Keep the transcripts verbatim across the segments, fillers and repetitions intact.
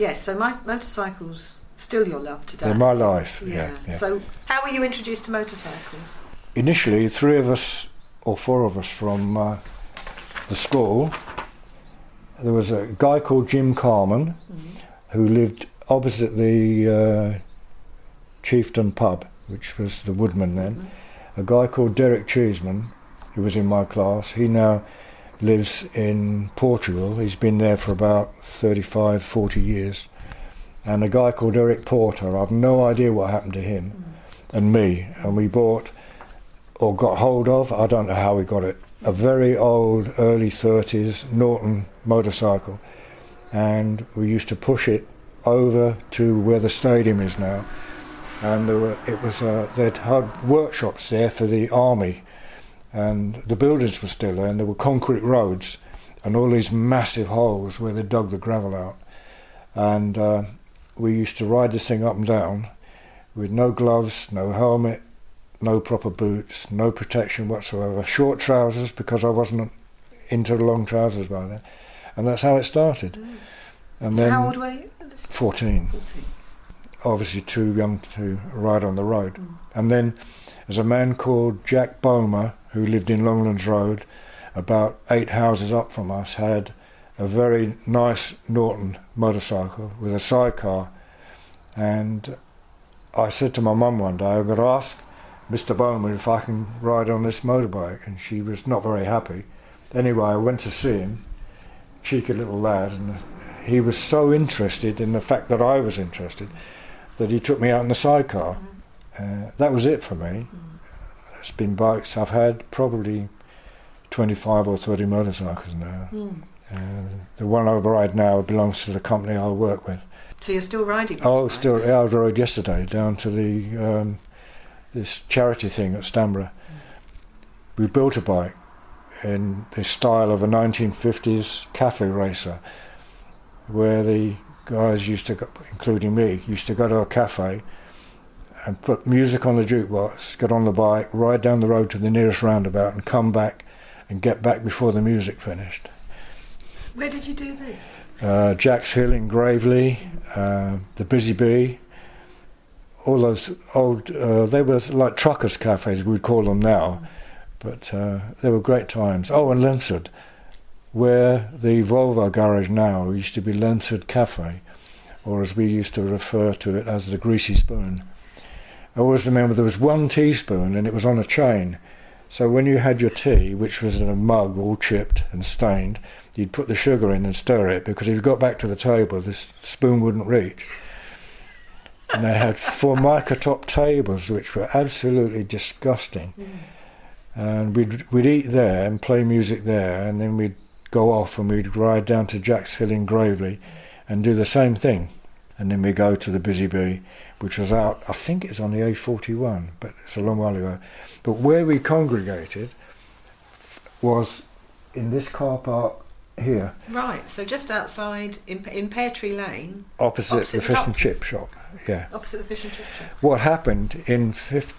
Yes, so my motorcycles still your love today. They're my life, Yeah. yeah, yeah. So how were you introduced to motorcycles? Initially, three of us, or four of us from uh, the school, there was a guy called Jim Carman, mm-hmm. who lived opposite the uh, Chieftain pub, which was the Woodman then. Mm-hmm. A guy called Derek Cheeseman, who was in my class. He now lives in Portugal. He's been there for about thirty-five, forty years. And a guy called Eric Porter, I've no idea what happened to him, mm. and me. And we bought, or got hold of, I don't know how we got it, a very old, early thirties Norton motorcycle. And we used to push it over to where the stadium is now. And there were, it was uh, they'd had workshops there for the army. And the buildings were still there, and there were concrete roads and all these massive holes where they dug the gravel out. And uh, we used to ride this thing up and down with no gloves, no helmet, no proper boots, no protection whatsoever, short trousers because I wasn't into the long trousers by then. And that's how it started. Mm. And so then how old were you? fourteen. fourteen. Obviously too young to ride on the road. Mm. And then there's a man called Jack Bomer, who lived in Longlands Road, about eight houses up from us, had a very nice Norton motorcycle with a sidecar. And I said to my mum one day, I'm going to ask Mister Bowman if I can ride on this motorbike, and she was not very happy. Anyway, I went to see him, cheeky little lad, and he was so interested in the fact that I was interested that he took me out in the sidecar. Uh, that was it for me. It's been bikes. I've had probably twenty-five or thirty motorcycles now. Mm. Uh, the one I ride now belongs to the company I work with. So you're still riding? Oh, still. Yeah, I rode yesterday down to the um, this charity thing at Stanborough. Mm. We built a bike in the style of a nineteen fifties cafe racer, where the guys used to, go, including me, used to go to a cafe and put music on the jukebox, get on the bike, ride down the road to the nearest roundabout and come back and get back before the music finished. Where did you do this? Uh, Jack's Hill in Gravely, uh, the Busy Bee, all those old, uh, they were like truckers' cafes, we'd call them now, but uh, they were great times. Oh, and Lensard, where the Volvo garage now used to be Lensard Cafe, or as we used to refer to it as the Greasy Spoon. I always remember there was one teaspoon and it was on a chain. So when you had your tea, which was in a mug all chipped and stained, you'd put the sugar in and stir it, because if you got back to the table, this spoon wouldn't reach. And they had formica top tables, which were absolutely disgusting. Mm. And we'd, we'd eat there and play music there, and then we'd go off and we'd ride down to Jack's Hill in Gravely and do the same thing. And then we go to the Busy Bee, which was out, I think it's on the A forty-one, but it's a long while ago. But where we congregated was in this car park here. Right, so just outside, in, in Pear Tree Lane. Opposite, opposite the, the fish doctors. and chip shop, yeah. Opposite the fish and chip shop. What happened, in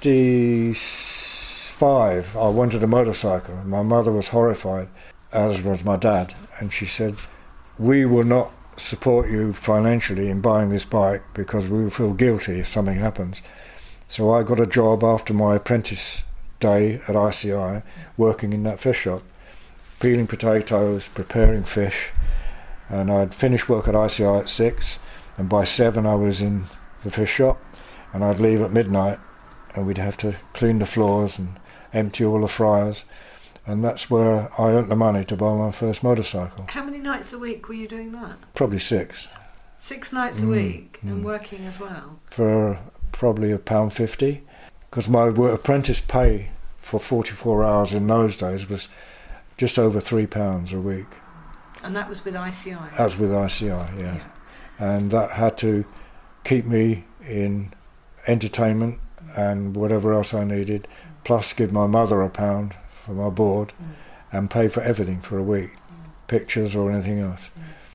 fifty-five, I wanted a motorcycle. My mother was horrified, as was my dad, and she said, we will not support you financially in buying this bike because we will feel guilty if something happens. So I got a job after my apprentice day at I C I, working in that fish shop, peeling potatoes, preparing fish, and I'd finished work at I C I at six, and by seven I was in the fish shop, and I'd leave at midnight, and we'd have to clean the floors and empty all the fryers. And that's where I earned the money to buy my first motorcycle. How many nights a week were you doing that? Probably six. Six nights a mm, week, mm. and working as well? For probably a pound fifty. Because my apprentice pay for forty-four hours in those days was just over three pounds a week. And that was with I C I? That was with I C I, yeah. yeah. And that had to keep me in entertainment and whatever else I needed, plus give my mother a pound for my board, mm. and pay for everything for a week, mm. pictures or anything else. Mm.